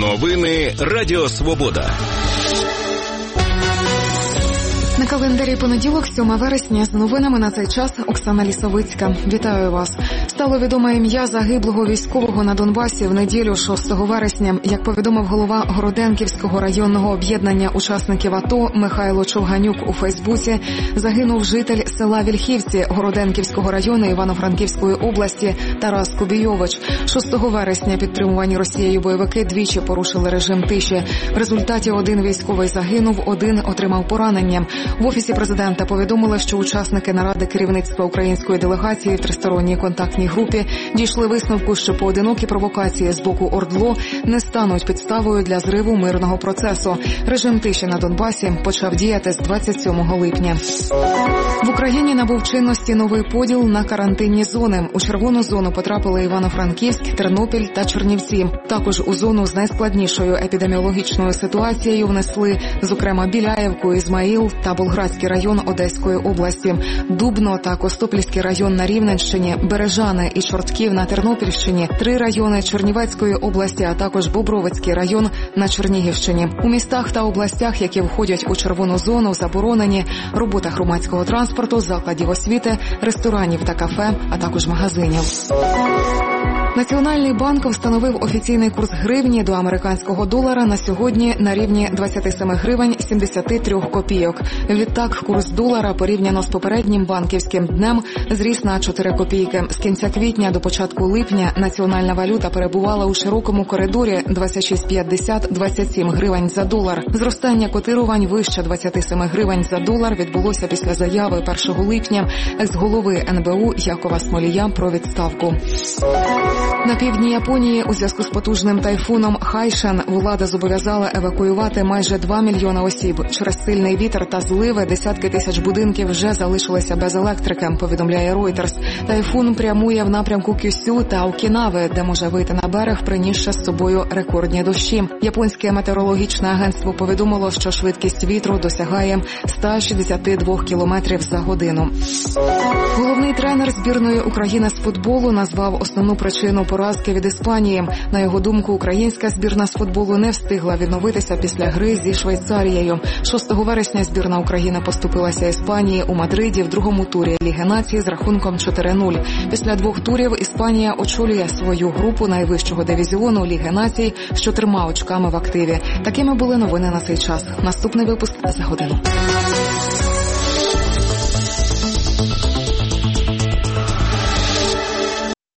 Новини Радіо Свобода. На календарі понеділок, 7 вересня, з новинами на цей час Оксана Лісовицька. Вітаю вас. Стало відоме ім'я загиблого військового на Донбасі в неділю 6 вересня. Як повідомив голова Городенківського районного об'єднання учасників АТО Михайло Човганюк у Фейсбуці, загинув житель села Вільхівці Городенківського району Івано-Франківської області Тарас Кубійович. 6 вересня підтримувані Росією бойовики двічі порушили режим тиші. В результаті один військовий загинув, один отримав поранення. В Офісі президента повідомили, що учасники наради керівництва української делегації в тристоронній контактній групі дійшли висновку, що поодинокі провокації з боку ОРДЛО не стануть підставою для зриву мирного процесу. Режим тиші на Донбасі почав діяти з 27 липня. В Україні набув чинності новий поділ на карантинні зони. У червону зону потрапили Івано-Франківськ, Тернопіль та Чернівці. Також у зону з найскладнішою епідеміологічною ситуацією внесли, зокрема, Біляєвку, Ізмаїл та Болградський район Одеської області, Дубно та Костопільський район на Рівненщині, Бережани і Чортків на Тернопільщині, 3 райони Чернівецької області, а також Бобровицький район на Чернігівщині. У містах та областях, які входять у червону зону, заборонені робота громадського транспорту, закладів освіти, ресторанів та кафе, а також магазинів. Національний банк встановив офіційний курс гривні до американського долара на сьогодні на рівні 27 гривень 73 копійок. Відтак, курс долара порівняно з попереднім банківським днем зріс на 4 копійки. З кінця квітня до початку липня національна валюта перебувала у широкому коридорі 26,50-27 гривень за долар. Зростання котирувань вище 27 гривень за долар відбулося після заяви 1 липня екс-голови НБУ Якова Смолія про відставку. На півдні Японії у зв'язку з потужним тайфуном Хайшен влада зобов'язала евакуювати майже 2 мільйони осіб. Через сильний вітер та зливи десятки тисяч будинків вже залишилися без електрики, повідомляє Reuters. Тайфун прямує в напрямку Кюсю та Окінави, де може вийти на берег, принісши з собою рекордні дощі. Японське метеорологічне агентство повідомило, що швидкість вітру досягає 162 км за годину. Головний тренер збірної України з футболу назвав основну причину поразки від Іспанії. На його думку, українська збірна з футболу не встигла відновитися після гри зі Швейцарією. 6 вересня збірна України поступилася Іспанії у Мадриді в другому турі Ліги націй з рахунком 4-0. Після 2 турів Іспанія очолює свою групу найвищого дивізіону Ліги націй з 4 очками в активі. Такими були новини на цей час. Наступний випуск за годину.